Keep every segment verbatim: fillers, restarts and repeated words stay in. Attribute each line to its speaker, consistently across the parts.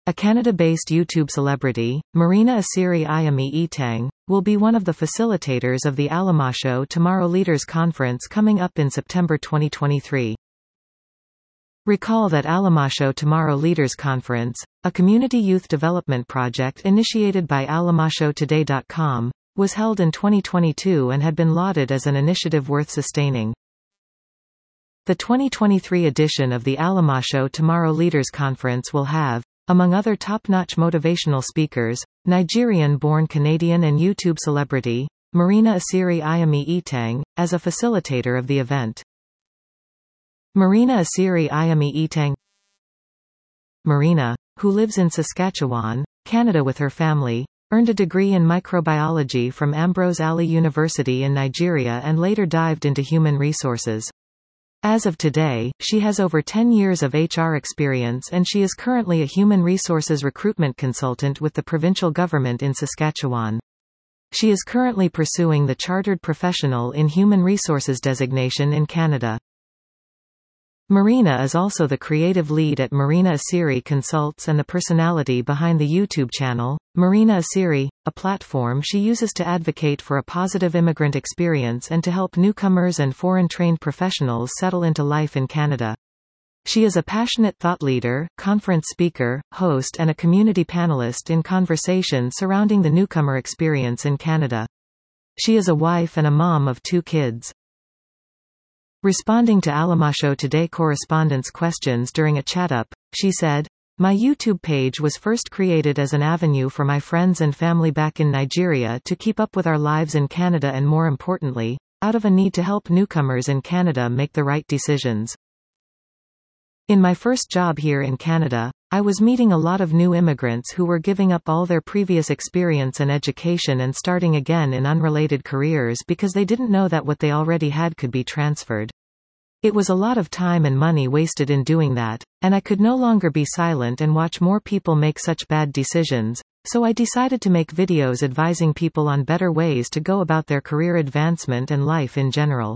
Speaker 1: A Canada-based YouTube celebrity, Marina Asiri Ayami Etang, will be one of the facilitators of the Alamasho Tomorrow Leaders Conference coming up in September twenty twenty-three. Recall that Alamasho Tomorrow Leaders Conference, a community youth development project initiated by alamasho today dot com, was held in twenty twenty-two and had been lauded as an initiative worth sustaining. The twenty twenty-three edition of the Alamasho Tomorrow Leaders Conference will have, among other top-notch motivational speakers, Nigerian-born Canadian and YouTube celebrity, Marina Asiri Ayami Etang, as a facilitator of the event. Marina Asiri Ayami Etang. Marina, who lives in Saskatchewan, Canada with her family, earned a degree in microbiology from Ambrose Ali University in Nigeria and later dived into human resources. As of today, she has over ten years of H R experience and she is currently a human resources recruitment consultant with the provincial government in Saskatchewan. She is currently pursuing the Chartered Professional in Human Resources designation in Canada. Marina is also the creative lead at Marina Asiri Consults and the personality behind the YouTube channel, Marina Asiri, a platform she uses to advocate for a positive immigrant experience and to help newcomers and foreign-trained professionals settle into life in Canada. She is a passionate thought leader, conference speaker, host and a community panelist in conversations surrounding the newcomer experience in Canada. She is a wife and a mom of two kids. Responding to Alamasho Today correspondents' questions during a chat-up, she said, "My YouTube page was first created as an avenue for my friends and family back in Nigeria to keep up with our lives in Canada and more importantly, out of a need to help newcomers in Canada make the right decisions. In my first job here in Canada, I was meeting a lot of new immigrants who were giving up all their previous experience and education and starting again in unrelated careers because they didn't know that what they already had could be transferred. It was a lot of time and money wasted in doing that, and I could no longer be silent and watch more people make such bad decisions, so I decided to make videos advising people on better ways to go about their career advancement and life in general."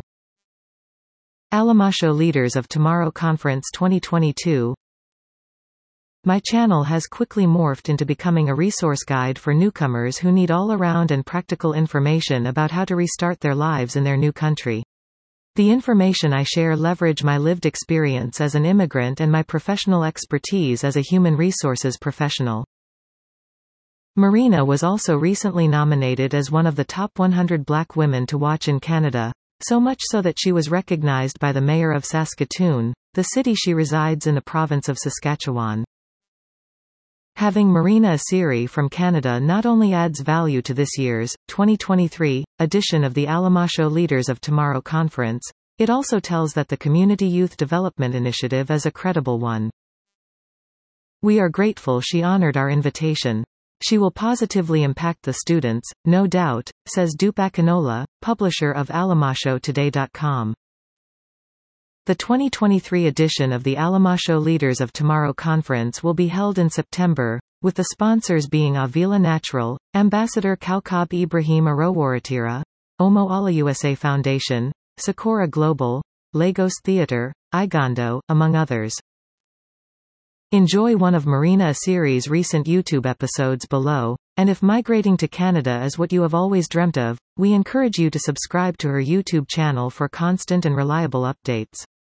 Speaker 1: Alamasho Leaders of Tomorrow Conference twenty twenty-two. My channel has quickly morphed into becoming a resource guide for newcomers who need all-around and practical information about how to restart their lives in their new country. The information I share leverage my lived experience as an immigrant and my professional expertise as a human resources professional. Marina was also recently nominated as one of the top one hundred black women to watch in Canada, so much so that she was recognized by the mayor of Saskatoon, the city she resides in the province of Saskatchewan. Having Marina Asiri from Canada not only adds value to this year's, twenty twenty-three, edition of the Alamasho Leaders of Tomorrow Conference, it also tells that the Community Youth Development Initiative is a credible one. We are grateful she honored our invitation. She will positively impact the students, no doubt, says Dupe Akinola, publisher of alamasho today dot com. The twenty twenty-three edition of the Alamasho Leaders of Tomorrow Conference will be held in September, with the sponsors being Avila Natural, Ambassador Kaukab Ibrahim Arowaratira, Omo Ala U S A Foundation, Sakura Global, Lagos Theatre, Igondo, among others. Enjoy one of Marina Asiri's recent YouTube episodes below, and if migrating to Canada is what you have always dreamt of, we encourage you to subscribe to her YouTube channel for constant and reliable updates.